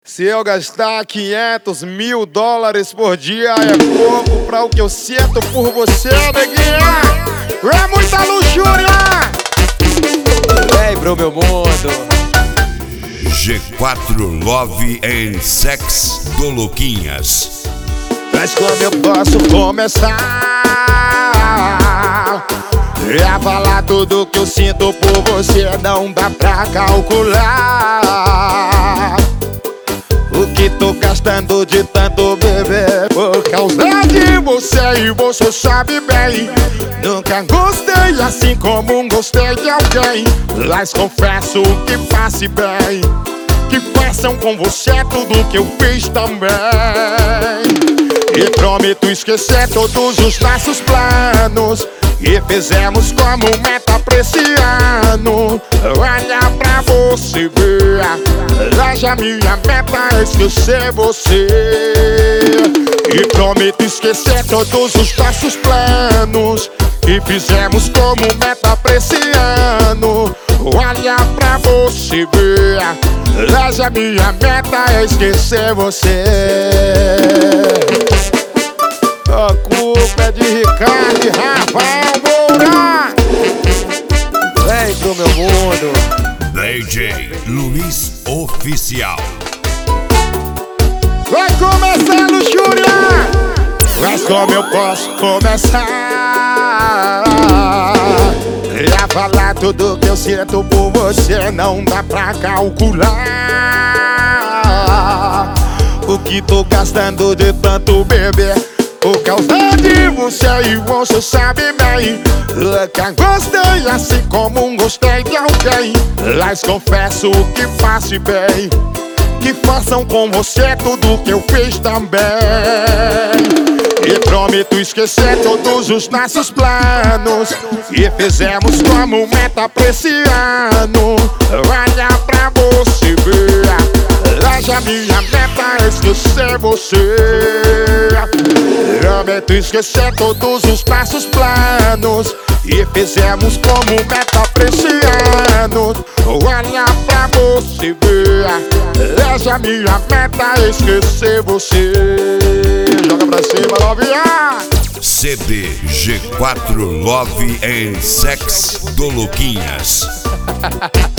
Se eu gastar 500 mil dólares por dia é pouco pra o que eu sinto por você, neguinha. É muita luxúria. Vem pro meu mundo. G4 Love and Sex do Luquinhas. Mas como eu posso começar a falar tudo que eu sinto por você? Não dá pra calcular o que tô gastando de tanto beber por causa de você, e você sabe bem. Nunca gostei assim como gostei de alguém. Mas confesso que faço bem, que façam com você tudo que eu fiz também. E prometo esquecer todos os nossos planos que fizemos como meta pra esse ano. Olha pra você ver, hoje a minha meta é esquecer você. E prometo esquecer todos os nossos planos que fizemos como meta pra esse ano. Olha pra você ver, hoje a minha meta é esquecer você. A culpa é de Ricardo e Rafael Moura. Vem pro meu mundo. DJ Luiz Oficial. Vai começar a luxúria. Mas como eu posso começar a falar tudo que eu sinto por você? Não dá pra calcular o que tô gastando de tanto beber por causa de você, e você sabe bem. Nunca gostei assim como gostei de alguém. Mas confesso que faço bem, que façam com você tudo que eu fiz também. E prometo esquecer todos os nossos planos que fizemos como meta pra esse ano. Olha pra você ver, hoje a minha meta é esquecer você. Prometo esquecer todos os nossos planos e fizemos como meta pra esse ano. Olha pra você ver, hoje a minha meta é esquecer você. Joga pra cima, novinha. CD G4 Love and Sex do Luquinhas.